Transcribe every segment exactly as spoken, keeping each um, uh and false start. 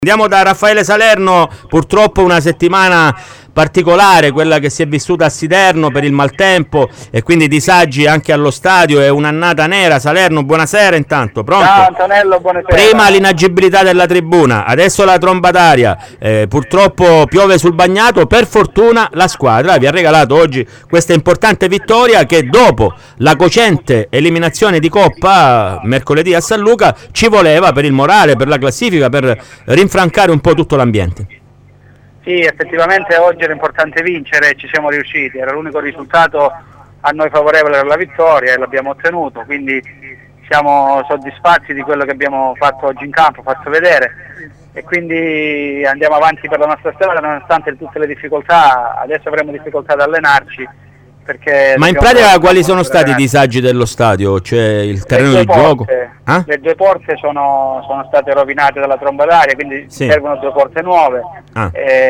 Andiamo da Raffaele Salerno. Purtroppo una settimana particolare, quella che si è vissuta a Siderno per il maltempo e quindi disagi anche allo stadio e un'annata nera. Salerno, buonasera intanto, pronto? Ciao Antonello, buonasera. Prima l'inagibilità della tribuna, adesso la tromba d'aria, eh, purtroppo piove sul bagnato. Per fortuna la squadra vi ha regalato oggi questa importante vittoria che dopo la cocente eliminazione di Coppa mercoledì a San Luca ci voleva per il morale, per la classifica, per rinfrancare un po' tutto l'ambiente. Sì, effettivamente oggi era importante vincere e ci siamo riusciti, era l'unico risultato a noi favorevole per la vittoria e l'abbiamo ottenuto, quindi siamo soddisfatti di quello che abbiamo fatto oggi in campo, fatto vedere, e quindi andiamo avanti per la nostra strada nonostante tutte le difficoltà. Adesso avremo difficoltà ad allenarci. Perché Ma in pratica quali sono stati i disagi dello stadio? Cioè il terreno di gioco? Eh? Le due porte sono, sono state rovinate dalla tromba d'aria, quindi sì, servono due porte nuove. Ah.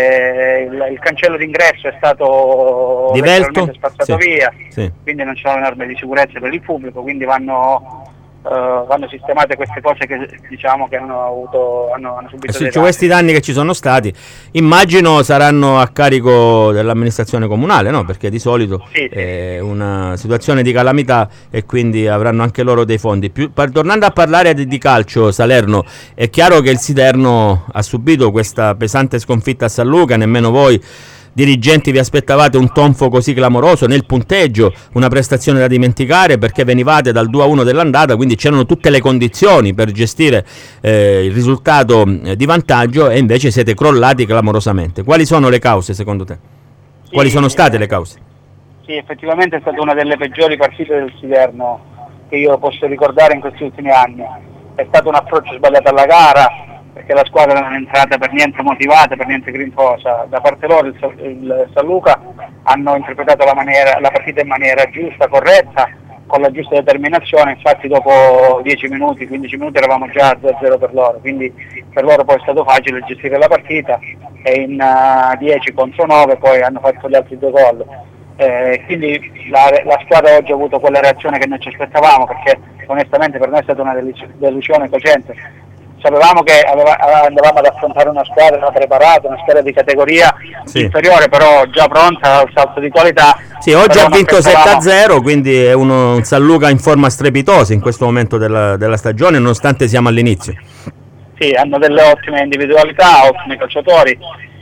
E il, il cancello d'ingresso è stato divelto, spazzato sì, via, sì, quindi non ci sono norme di sicurezza per il pubblico, quindi vanno, uh, vanno sistemate queste cose che diciamo che hanno avuto hanno, hanno subito eh sì, cioè questi danni che ci sono stati immagino saranno a carico dell'amministrazione comunale, no? Perché di solito sì, è una situazione di calamità e quindi avranno anche loro dei fondi. Più, per, tornando a parlare di, di calcio, Salerno, è chiaro che il Siderno ha subito questa pesante sconfitta a San Luca, nemmeno voi dirigenti vi aspettavate un tonfo così clamoroso nel punteggio, una prestazione da dimenticare perché venivate dal due a uno dell'andata, quindi c'erano tutte le condizioni per gestire eh, il risultato di vantaggio e invece siete crollati clamorosamente. Quali sono le cause secondo te? Sì, Quali sono state le cause? Sì, effettivamente è stata una delle peggiori partite del Siderno che io posso ricordare in questi ultimi anni. È stato un approccio sbagliato alla gara, perché la squadra non è entrata per niente motivata, per niente grintosa. Da parte loro il, il San Luca hanno interpretato la, maniera, la partita in maniera giusta, corretta, con la giusta determinazione. Infatti dopo dieci minuti, quindici minuti eravamo già a due a zero per loro, quindi per loro poi è stato facile gestire la partita e in uh, dieci contro nove poi hanno fatto gli altri due gol. Eh, quindi la, la squadra oggi ha avuto quella reazione che noi ci aspettavamo, perché onestamente per noi è stata una delusione cocente. Sapevamo che aveva, andavamo ad affrontare una squadra preparata, una squadra di categoria sì, inferiore, però già pronta al salto di qualità. Sì, oggi ha vinto sette a zero, quindi è uno, un San Luca in forma strepitosa in questo momento della, della stagione, nonostante siamo all'inizio. Sì, hanno delle ottime individualità, ottimi calciatori,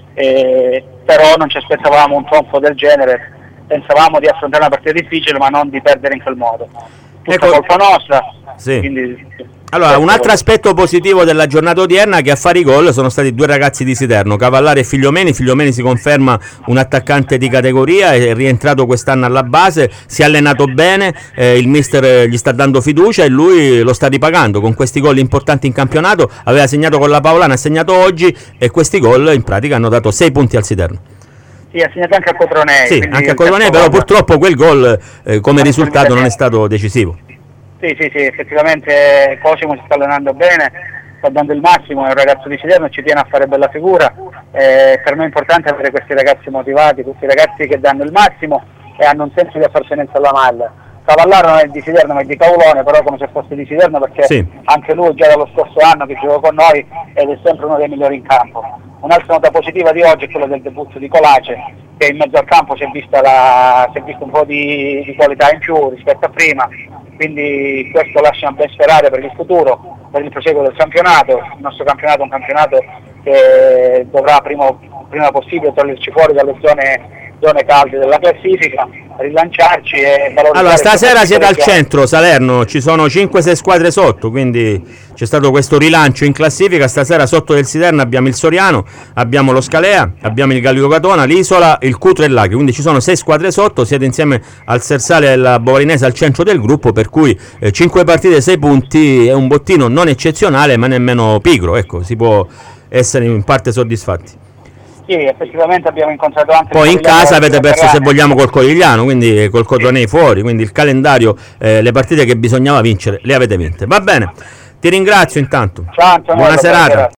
eh, però non ci aspettavamo un trionfo del genere. Pensavamo di affrontare una partita difficile, ma non di perdere in quel modo. Tutta ecco, colpa nostra. Sì. Quindi, allora, un altro aspetto positivo della giornata odierna è che a fare i gol sono stati due ragazzi di Siderno, Cavallari e Figliomeni. Figliomeni si conferma un attaccante di categoria, è rientrato quest'anno alla base, si è allenato bene, eh, il mister gli sta dando fiducia e lui lo sta ripagando con questi gol importanti in campionato. Aveva segnato con la Paolana, ha segnato oggi e questi gol in pratica hanno dato sei punti al Siderno. Sì, ha segnato anche a Cotronei. Sì, anche a Cotronei, però purtroppo quel gol eh, come risultato non è stato decisivo. Sì, sì, sì, effettivamente Cosimo si sta allenando bene, sta dando il massimo, è un ragazzo di Siderno, ci tiene a fare bella figura. Eh, per noi è importante avere questi ragazzi motivati, questi ragazzi che danno il massimo e hanno un senso di appartenenza alla maglia. Cavallaro non è di Siderno ma è di Caolone, però come se fosse di Siderno perché sì, anche lui già dallo scorso anno che gioca con noi ed è sempre uno dei migliori in campo. Un'altra nota positiva di oggi è quella del debutto di Colace, che in mezzo al campo si è vista, la, si è vista un po' di, di qualità in più rispetto a prima, quindi questo lascia ben sperare per il futuro, per il proseguo del campionato. Il nostro campionato è un campionato che dovrà prima, prima possibile toglierci fuori dalle zone zone calde della classifica, rilanciarci e valorizzare. Allora stasera siete al centro, Salerno, ci sono cinque sei squadre sotto, quindi c'è stato questo rilancio in classifica. Stasera sotto del Siderno abbiamo il Soriano, abbiamo lo Scalea, abbiamo il Gallico Catona, l'Isola, il Cutro e il Laghi, quindi ci sono sei squadre sotto, siete insieme al Sersale e alla Bovarinese al centro del gruppo, per cui eh, cinque partite, sei punti è un bottino non eccezionale ma nemmeno pigro, ecco, si può essere in parte soddisfatti. Sì, effettivamente abbiamo incontrato anche... Poi in casa avete perso, se vogliamo, col Corigliano, quindi col Cotronei fuori, quindi il calendario, eh, le partite che bisognava vincere le avete vinte. Va bene, ti ringrazio intanto. Ciao Antonello, buona serata.